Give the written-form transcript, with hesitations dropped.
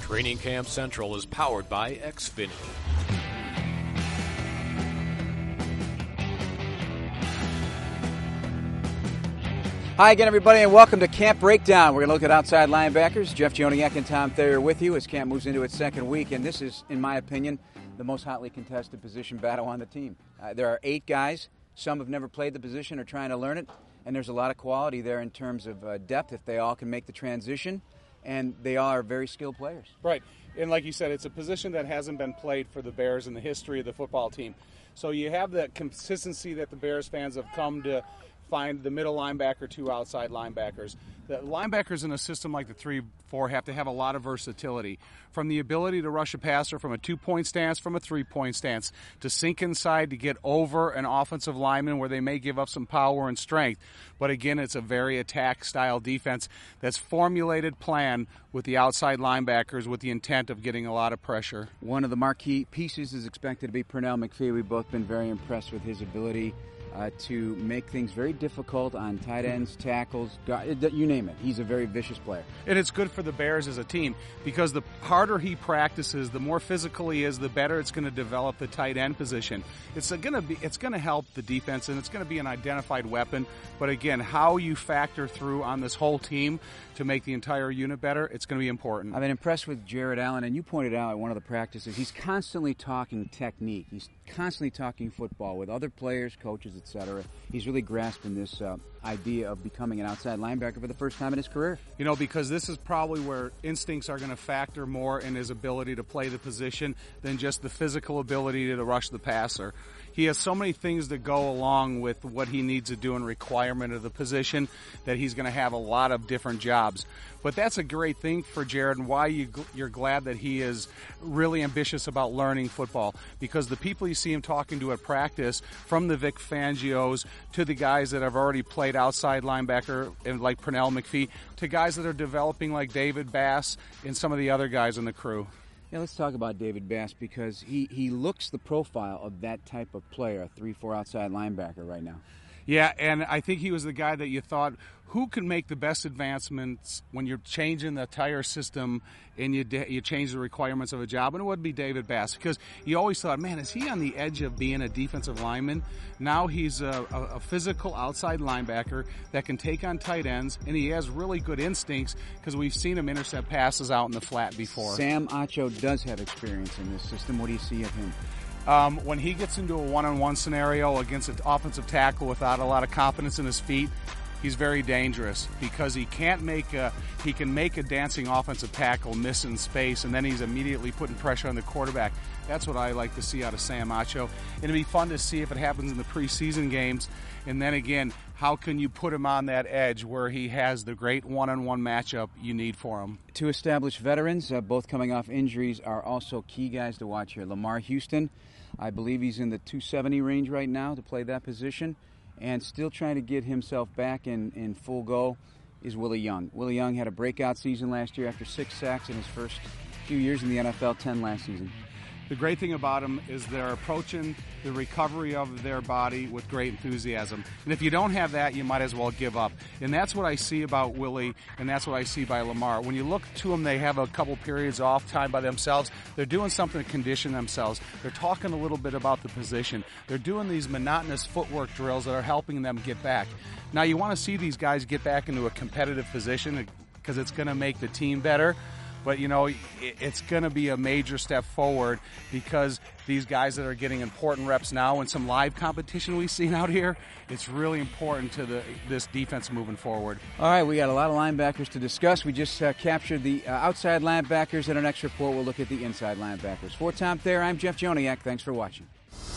Training Camp Central is powered by Xfinity. Hi again, everybody, and welcome to Camp Breakdown. We're going to look at outside linebackers. Jeff Joniak and Tom Thayer with you as camp moves into its second week, and this is, in my opinion, the most hotly contested position battle on the team. There are 8 guys. Some have never played the position or trying to learn it, and there's a lot of quality there in terms of depth if they all can make the transition, and they all are very skilled players. Right, and like you said, it's a position that hasn't been played for the Bears in the history of the football team. So you have that consistency that the Bears fans have come to find: the middle linebacker, 2 outside linebackers. The linebackers in a system like the 3-4 have to have a lot of versatility, from the ability to rush a passer from a 2-point stance, from a 3-point stance, to sink inside to get over an offensive lineman where they may give up some power and strength. But again, it's a very attack-style defense that's formulated plan with the outside linebackers with the intent of getting a lot of pressure. One of the marquee pieces is expected to be Pernell McPhee. We've both been very impressed with his ability to make things very difficult on tight ends, tackles, you name it. He's a very vicious player. And it's good for the Bears as a team because the harder he practices, the more physical he is, the better it's going to develop the tight end position. It's going to help the defense, and it's going to be an identified weapon. But again, how you factor through on this whole team to make the entire unit better, it's going to be important. I've been impressed with Jared Allen, and you pointed out at one of the practices, he's constantly talking technique. He's constantly talking football with other players, coaches, etc. He's really grasping this idea of becoming an outside linebacker for the first time in his career. You know, because this is probably where instincts are going to factor more in his ability to play the position than just the physical ability to rush the passer. He has so many things that go along with what he needs to do in requirement of the position that he's going to have a lot of different jobs. But that's a great thing for Jared, and why you're glad that he is really ambitious about learning football, because the people you see him talking to at practice, from the Vic Fangios to the guys that have already played outside linebacker and like Pernell McPhee, to guys that are developing like David Bass and some of the other guys in the crew. Yeah, let's talk about David Bass, because he looks the profile of that type of player, a 3-4 outside linebacker right now. Yeah, and I think he was the guy that you thought, who can make the best advancements when you're changing the entire system and you change the requirements of a job? And it would be David Bass, because you always thought, man, is he on the edge of being a defensive lineman? Now he's a physical outside linebacker that can take on tight ends, and he has really good instincts because we've seen him intercept passes out in the flat before. Sam Acho does have experience in this system. What do you see of him? When he gets into a one-on-one scenario against an offensive tackle without a lot of confidence in his feet, he's very dangerous, because he can make a dancing offensive tackle miss in space, and then he's immediately putting pressure on the quarterback. That's what I like to see out of Sam Acho. And it'd be fun to see if it happens in the preseason games. And then again, how can you put him on that edge where he has the great one-on-one matchup you need for him? 2 established veterans, both coming off injuries, are also key guys to watch here. Lamar Houston, I believe he's in the 270 range right now to play that position, and still trying to get himself back in full go is Willie Young. Willie Young had a breakout season last year after 6 sacks in his first few years in the NFL, 10 last season. The great thing about them is they're approaching the recovery of their body with great enthusiasm. And if you don't have that, you might as well give up. And that's what I see about Willie, and that's what I see by Lamar. When you look to them, they have a couple periods off time by themselves. They're doing something to condition themselves. They're talking a little bit about the position. They're doing these monotonous footwork drills that are helping them get back. Now, you want to see these guys get back into a competitive position because it's going to make the team better. But, you know, it's going to be a major step forward, because these guys that are getting important reps now and some live competition we've seen out here, it's really important to this defense moving forward. All right, we got a lot of linebackers to discuss. We just captured the outside linebackers. In our next report, we'll look at the inside linebackers. For Tom Thayer, I'm Jeff Joniak. Thanks for watching.